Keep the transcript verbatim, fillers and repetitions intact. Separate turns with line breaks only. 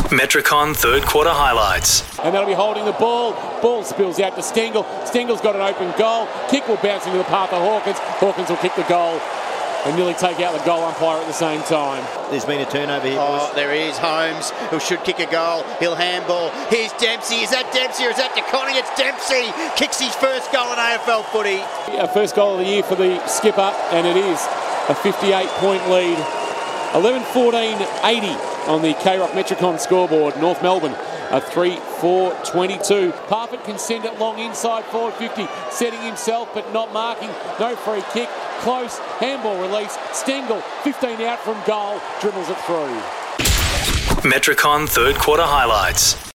Metricon third quarter highlights.
And that'll be holding the ball. Ball spills out to Stengel. Stengel's got an open goal. Kick will bounce into the path of Hawkins. Hawkins will kick the goal and nearly take out the goal umpire at the same time.
There's been a turnover here,
Oh,
boys.
there is Holmes, who should kick a goal. He'll handball. Here's Dempsey. Is that Dempsey or is that DeConning? It's Dempsey. Kicks his first goal in A F L footy.
Our first goal of the year for the skipper, and it is a fifty-eight point lead. eleven fourteen eighty on the K-Rock Metricon scoreboard. North Melbourne a three four twenty-two. Parfitt can send it long inside forward fifty, setting himself but not marking. No free kick. Close. Handball release. Stengel, fifteen out from goal, dribbles it through.
Metricon third quarter highlights.